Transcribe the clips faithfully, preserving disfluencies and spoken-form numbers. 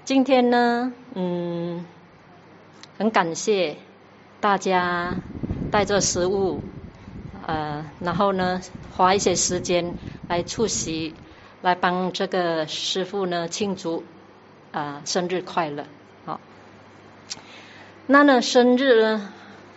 今天呢，嗯，很感谢大家带着食物，呃，然后呢，花一些时间来出席，来帮这个师父呢庆祝啊、呃、生日快乐。好，那呢，生日呢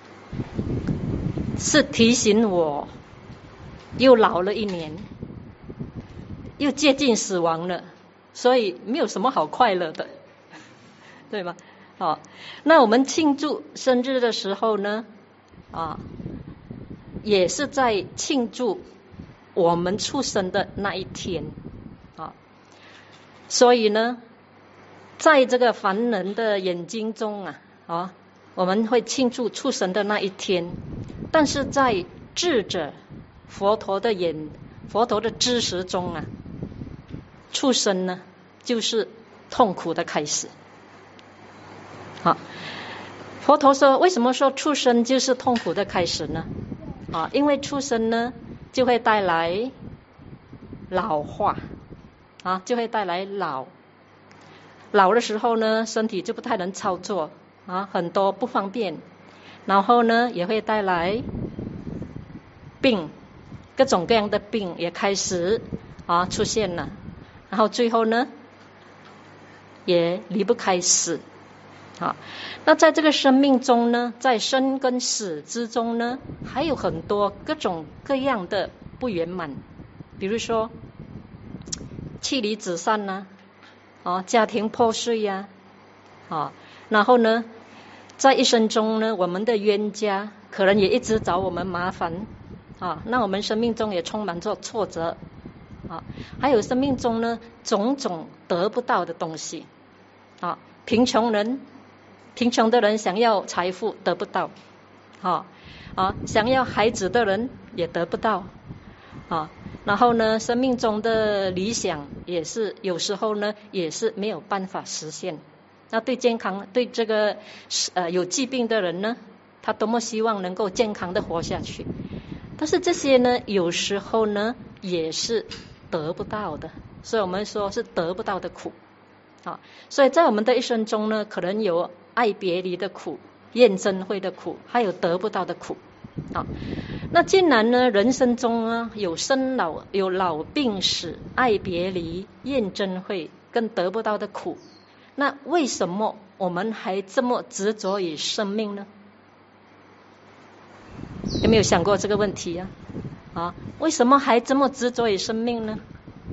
是提醒我又老了一年，又接近死亡了，所以没有什么好快乐的，对吗？好，那我们庆祝生日的时候呢，啊，也是在庆祝我们出生的那一天啊。所以呢，在这个凡人的眼睛中啊，啊，我们会庆祝出生的那一天，但是在智者佛陀的眼，佛陀的知识中啊，出生呢就是痛苦的开始。好，佛陀说，为什么说出生就是痛苦的开始呢？啊，因为出生呢就会带来老化，啊，就会带来老。老的时候呢，身体就不太能操作，啊，很多不方便。然后呢，也会带来病，各种各样的病也开始啊出现了。然后最后呢，也离不开死。好，那在这个生命中呢，在生跟死之中呢，还有很多各种各样的不圆满，比如说妻离子散呐、啊，啊，家庭破碎呀、啊，啊，然后呢，在一生中呢，我们的冤家可能也一直找我们麻烦啊，那我们生命中也充满着挫折啊，还有生命中呢种种得不到的东西啊，贫穷人。贫穷的人想要财富得不到，啊啊，想要孩子的人也得不到，啊，然后呢，生命中的理想也是有时候呢也是没有办法实现。那对健康，对这个呃有疾病的人呢，他多么希望能够健康的活下去，但是这些呢，有时候呢也是得不到的，所以我们说是得不到的苦。啊，所以在我们的一生中呢，可能有爱别离的苦，厌憎会的苦，还有得不到的苦。啊，那既然呢，人生中啊有生老，有老病死、爱别离、厌憎会跟得不到的苦，那为什么我们还这么执着于生命呢？有没有想过这个问题呀？啊，为什么还这么执着于生命呢？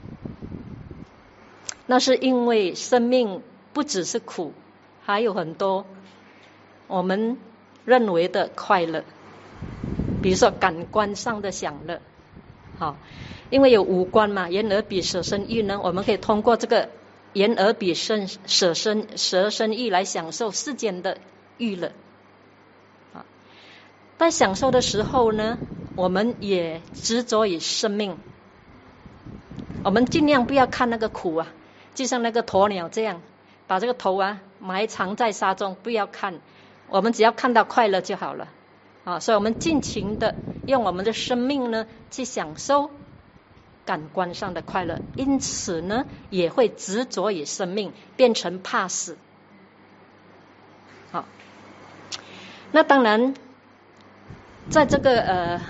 那是因为生命不只是苦，还有很多我们认为的快乐，比如说感官上的享乐。好，因为有五官嘛，眼耳鼻舌身意呢，我们可以通过这个眼耳鼻舌身舌身意来享受世间的娱乐。啊，在享受的时候呢，我们也执着于生命，我们尽量不要看那个苦啊，就像那个鸵鸟这样，把这个头啊埋藏在沙中，不要看，我们只要看到快乐就好了啊！所以我们尽情的用我们的生命呢去享受感官上的快乐，因此呢也会执着于生命，变成怕死。好，那当然在这个呃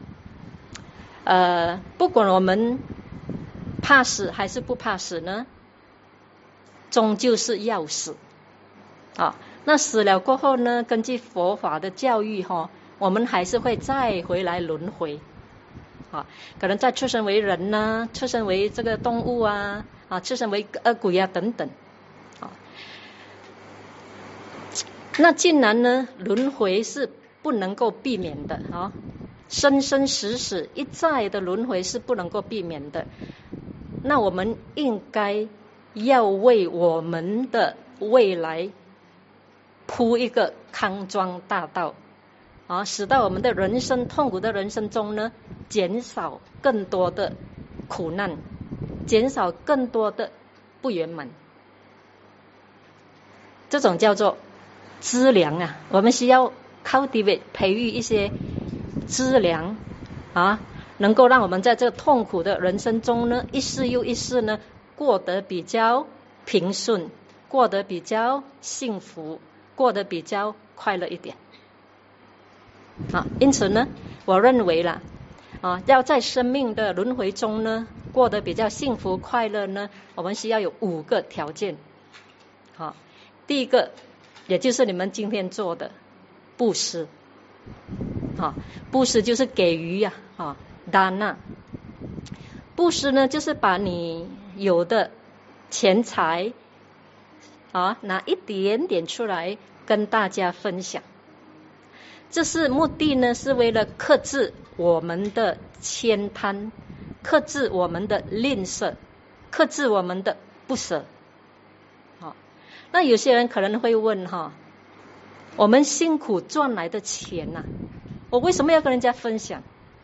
呃不管我们怕死还是不怕死呢，终究是要死啊！那死了过后呢，根据佛法的教育哈、哦，我们还是会再回来轮回啊，可能再出生为人呐、啊，出生为这个动物啊，啊，出生为恶鬼啊等等啊。那既然呢，轮回是不能够避免的啊，生生死死一再的轮回是不能够避免的，那我们应该要为我们的未来铺一个康庄大道啊，使到我们的人生痛苦的人生中呢，减少更多的苦难，减少更多的不圆满。这种叫做资粮啊，我们需要 cultivate 培育一些资粮啊，能够让我们在这个痛苦的人生中呢，一世又一世呢，过得比较平顺过得比较幸福，过得比较快乐一点。啊，因此呢，我认为啦，啊，要在生命的轮回中呢，过得比较幸福快乐呢，我们需要有五个条件。好，第一个，也就是你们今天做的布施。啊，布施就是给予呀，啊，达那。布施呢，就是把你有的钱财啊，拿一点点出来跟大家分享。这是目的呢，是为了克制我们的悭贪，克制我们的吝啬，克制我们的不舍。好，那有些人可能会问哈，我们辛苦赚来的钱呐、啊，我为什么要跟人家分享？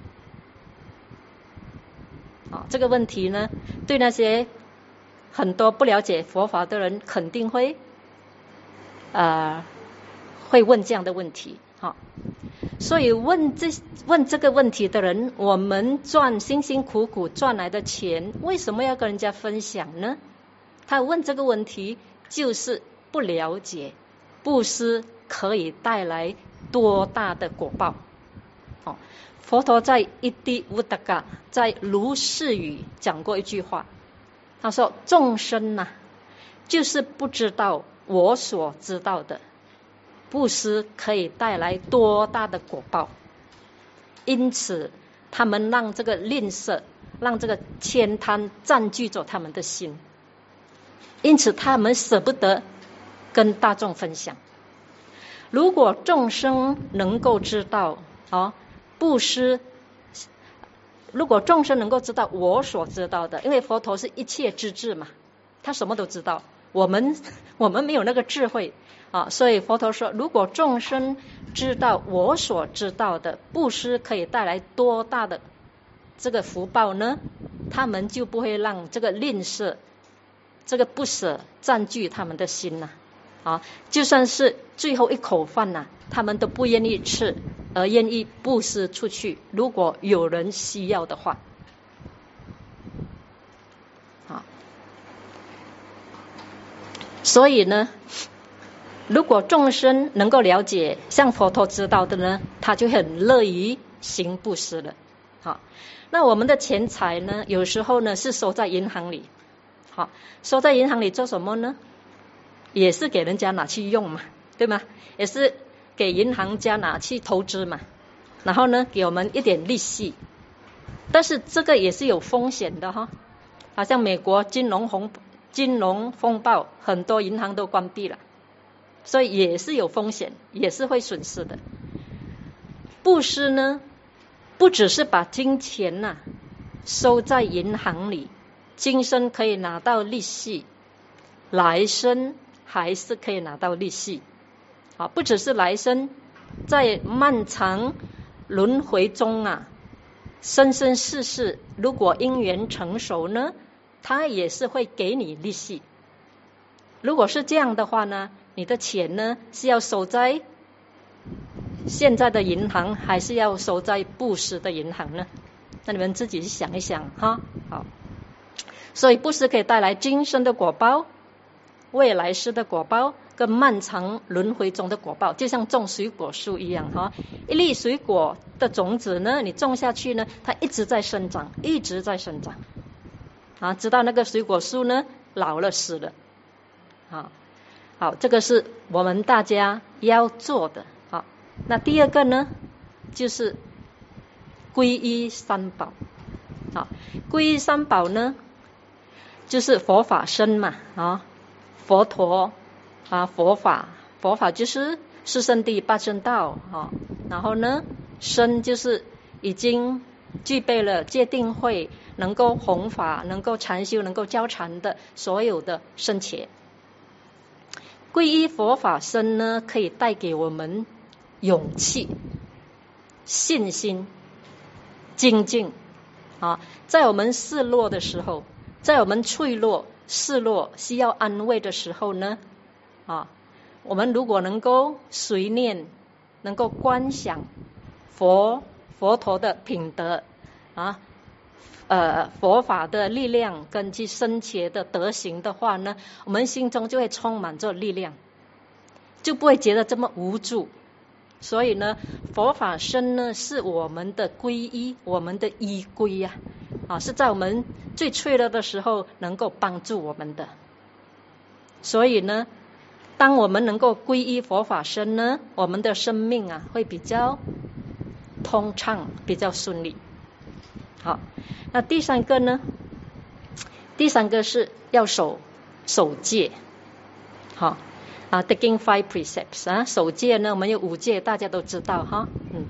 啊，这个问题呢，对那些很多不了解佛法的人肯定会呃会问这样的问题。好，所以问这问这个问题的人，我们赚辛辛苦苦赚来的钱，为什么要跟人家分享呢？他问这个问题，就是不了解布施可以带来多大的果报。哦，佛陀在一地乌达嘎，在如是语讲过一句话，他说：众生呐、啊，就是不知道我所知道的。布施可以带来多大的果报，因此他们让这个吝啬，让这个悭贪占据着他们的心，因此他们舍不得跟大众分享。如果众生能够知道啊，布施，如果众生能够知道我所知道的，因为佛陀是一切知智嘛，他什么都知道，我们我们没有那个智慧啊，所以佛陀说，如果众生知道我所知道的布施可以带来多大的这个福报呢，他们就不会让这个吝啬、这个不舍占据他们的心呐、啊。啊，就算是最后一口饭呐、啊，他们都不愿意吃，而愿意布施出去。如果有人需要的话，啊，所以呢。如果众生能够了解，像佛陀知道的呢，他就很乐于行布施了。好，那我们的钱财呢，有时候呢是收在银行里，好，收在银行里做什么呢？也是给人家拿去用嘛，对吗？也是给银行家拿去投资嘛，然后呢给我们一点利息，但是这个也是有风险的哈。好像美国金融红金融风暴，很多银行都关闭了。所以也是有风险，也是会损失的。布施呢，不只是把金钱呐、啊、收在银行里，今生可以拿到利息，来生还是可以拿到利息。啊，不只是来生，在漫长轮回中啊，生生世世，如果因缘成熟呢，他也是会给你利息。如果是这样的话呢，你的钱呢是要收在现在的银行，还是要收在布施的银行呢？那你们自己想一想哈。好，所以布施可以带来今生的果报、未来世的果报跟漫长轮回中的果报，就像种水果树一样哈。一粒水果的种子呢，你种下去呢，它一直在生长，一直在生长啊，直到那个水果树呢老了死了。好，好，这个是我们大家要做的。好，那第二个呢，就是皈依三宝。好，皈依三宝呢，就是佛法僧嘛，啊，佛陀啊，佛法，佛法就是四圣谛、八正道啊，然后呢，僧就是已经具备了戒定慧，能够弘法、能够禅修、能够教禅的所有的僧伽。皈依佛法僧呢，可以带给我们勇气、信心、精进啊。在我们示弱的时候，在我们脆弱、示弱、需要安慰的时候呢，啊，我们如果能够随念，能够观想佛佛陀的品德啊， 呃佛法的力量跟去深切的德行的话呢，我们心中就会充满着力量，就不会觉得这么无助。所以呢，佛法僧呢是我们的皈依，我们的依归呀、啊，啊，是在我们最脆弱的时候能够帮助我们的。所以呢，当我们能够皈依佛法僧呢，我们的生命啊会比较通畅，比较顺利。好，那第三个呢？第三个是要守守戒，好。啊 ，taking five precepts 啊，守戒呢，我们有五戒，大家都知道哈，嗯。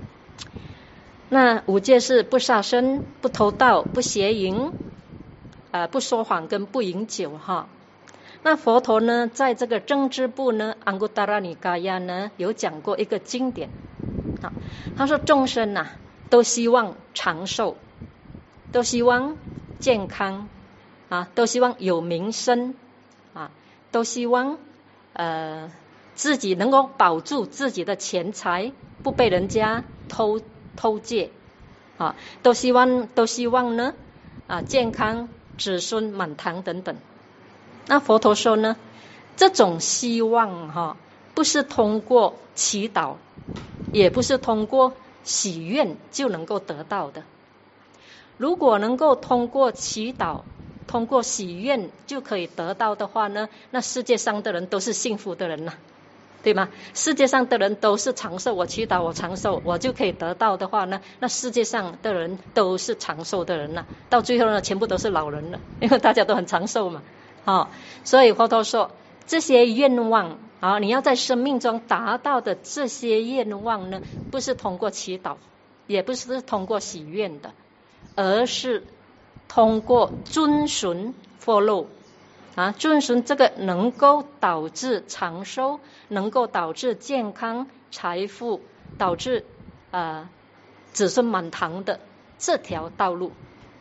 那五戒是不杀生、不偷盗、不邪淫、呃，不说谎跟不饮酒哈。那佛陀呢，在这个政治部呢，安古达拉尼嘎亚呢，有讲过一个经典，啊，他说众生呐、啊，都希望长寿，都希望健康，啊，都希望有名声，啊，都希望。呃，自己能够保住自己的钱财，不被人家偷偷借，啊，都希望都希望呢，啊，健康、子孙满堂等等。那佛陀说呢，这种希望哈、啊，不是通过祈祷，也不是通过许愿就能够得到的。如果能够通过祈祷，通过许愿就可以得到的话呢，那世界上的人都是幸福的人呐、啊，对吗？世界上的人都是长寿，我祈祷我长寿，我就可以得到的话呢，那世界上的人都是长寿的人呐、啊，到最后呢，全部都是老人了，因为大家都很长寿嘛，啊，所以佛陀说这些愿望啊，你要在生命中达到的这些愿望呢，不是通过祈祷，也不是通过许愿的，而是通过遵循 follow 啊，遵循这个能够导致长寿，能够导致健康、财富，导致呃子孙满堂的这条道路。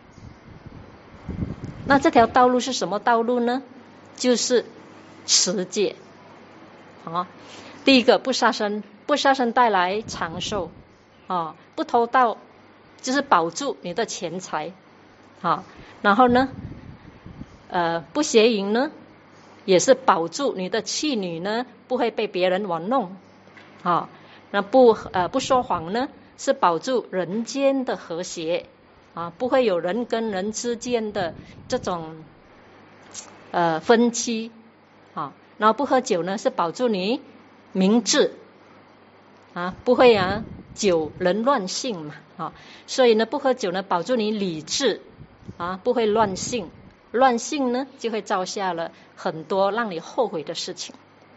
那这条道路是什么道路呢？就是持戒啊。第一个不杀生，不杀生带来长寿啊，不偷盗就是保住你的钱财。好，然后呢，呃，不邪淫呢，也是保住你的妻女呢不会被别人玩弄。好，那不呃不说谎呢，是保住人间的和谐啊，不会有人跟人之间的这种呃分歧啊。然后不喝酒呢，是保住你明智啊，不会啊酒人乱性嘛啊，所以呢不喝酒呢，保住你理智。啊，不会乱性，乱性呢就会造下了很多让你后悔的事情。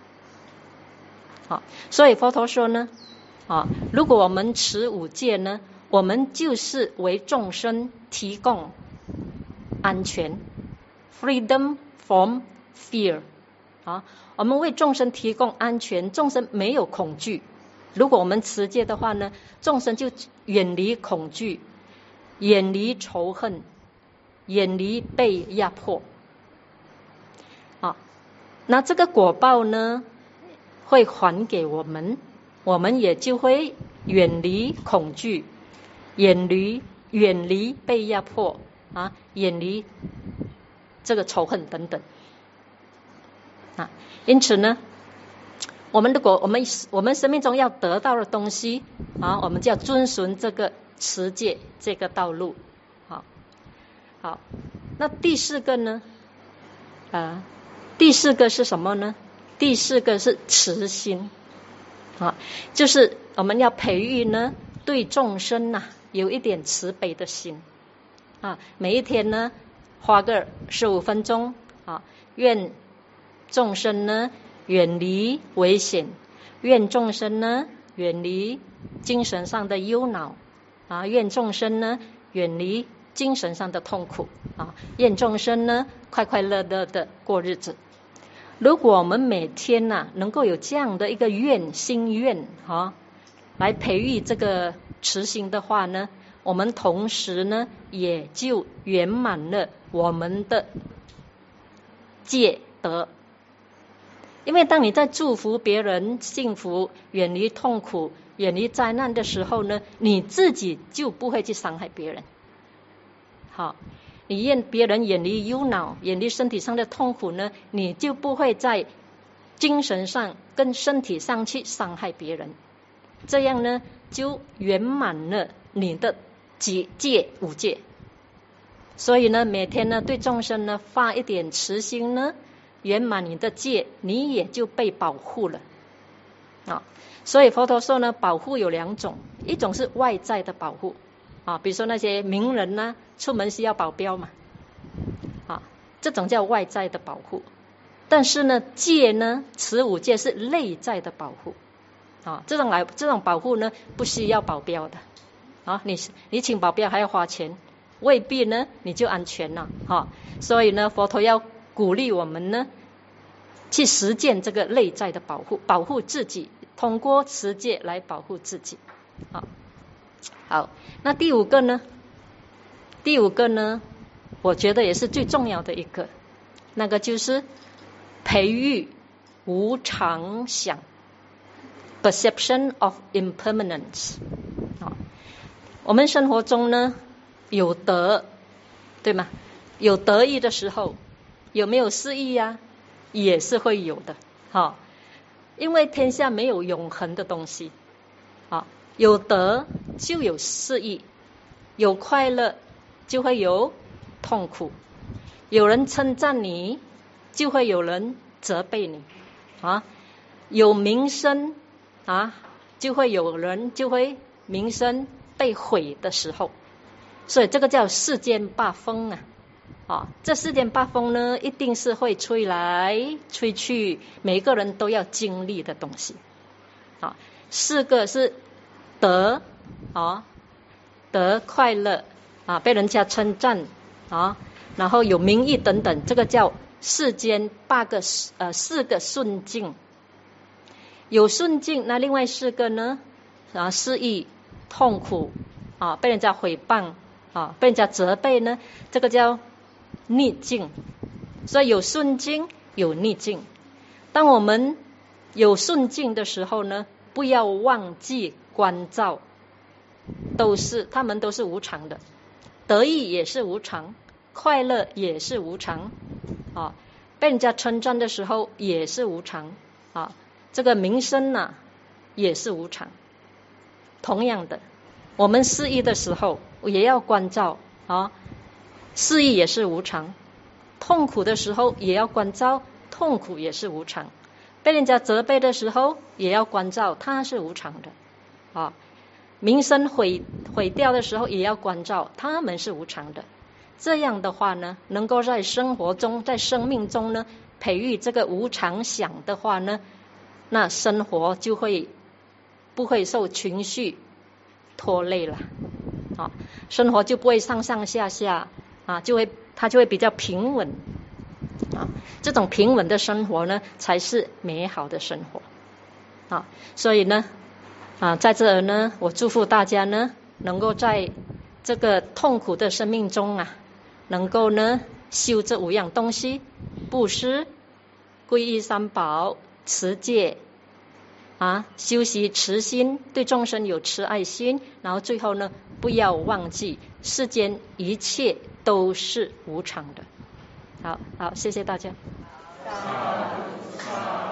好，所以佛陀说呢，啊，如果我们持五戒呢，我们就是为众生提供安全 ，freedom from fear， 啊，我们为众生提供安全，众生没有恐惧。如果我们持戒的话呢，众生就远离恐惧，远离仇恨。远离被压迫，啊，那这个果报呢，会还给我们，我们也就会远离恐惧，远离远离被压迫啊，远离这个仇恨等等，啊，因此呢，我们如果我们我们生命中要得到的东西啊，我们就要遵循这个持戒这个道路。好，那第四个呢？啊，第四个是什么呢？第四个是慈心，啊，就是我们要培育呢，对众生呐、啊、有一点慈悲的心，啊，每一天呢花个十五分钟啊，愿众生呢远离危险，愿众生呢远离精神上的忧恼，啊，愿众生呢远离精神上的痛苦啊，愿众生呢快快乐乐的过日子。如果我们每天呐、啊、能够有这样的一个愿心愿啊，来培育这个慈心的话呢，我们同时呢也就圆满了我们的戒德。因为当你在祝福别人幸福、远离痛苦、远离灾难的时候呢，你自己就不会去伤害别人。 好，你愿别人远离忧恼，远离身体上的痛苦呢，你就不会在精神上跟身体上去伤害别人，这样呢就圆满了你的戒戒五戒。所以呢，每天呢对众生呢发一点慈心呢，圆满你的戒，你也就被保护了啊。所以佛陀说呢，保护有两种，一种是外在的保护啊，比如说那些名人呢，出门需要保镖嘛，啊，这种叫外在的保护。但是呢，戒呢，持五戒是内在的保护啊，这种来这种保护呢，不需要保镖的啊，你你请保镖还要花钱，未必呢你就安全了哈。所以呢，佛陀要鼓励我们呢，去实践这个内在的保护，保护自己，通过持戒来保护自己。好，好，那第五个呢？第五个呢，我觉得也是最重要的一个，那个就是培育无常想 （perception of impermanence）。啊，我们生活中呢有得，对吗？有得意的时候，有没有失意呀？也是会有的，哈，因为天下没有永恒的东西，啊，有得就有失意，有快乐就会有痛苦，有人称赞你，就会有人责备你，啊，有名声啊，就会有人就会名声被毁的时候，所以这个叫世间八风啊。啊，这世间八风呢，一定是会吹来吹去，每一个人都要经历的东西。啊，四个是得啊，得快乐啊，被人家称赞啊，然后有名誉等等，这个叫世间八个呃四个顺境。有顺境，那另外四个呢啊，失意、痛苦啊，被人家诽谤啊，被人家责备呢，这个叫逆境。所以有顺境有逆境，当我们有顺境的时候呢，不要忘记关照，都是他们都是无常的，得意也是无常，快乐也是无常啊，被人家称赞的时候也是无常啊，这个名声啊也是无常。同样的，我们失意的时候也要关照啊，失意也是无常，痛苦的时候也要关照，痛苦也是无常，被人家责备的时候也要关照，它是无常的啊，名声毁毁掉的时候也要关照，他们是无常的。这样的话呢，能够在生活中在生命中呢培育这个无常想的话呢，那生活就会不会受情绪拖累了啊，生活就不会上上下下啊，就会它就会比较平稳啊，这种平稳的生活呢才是美好的生活啊。所以呢啊，在这儿呢，我祝福大家呢能够在这个痛苦的生命中啊，能够呢修这五样东西：布施、皈依三宝、持戒啊，修习慈心，对众生有慈爱心，然后最后呢，不要忘记世间一切都是无常的。好好，谢谢大家。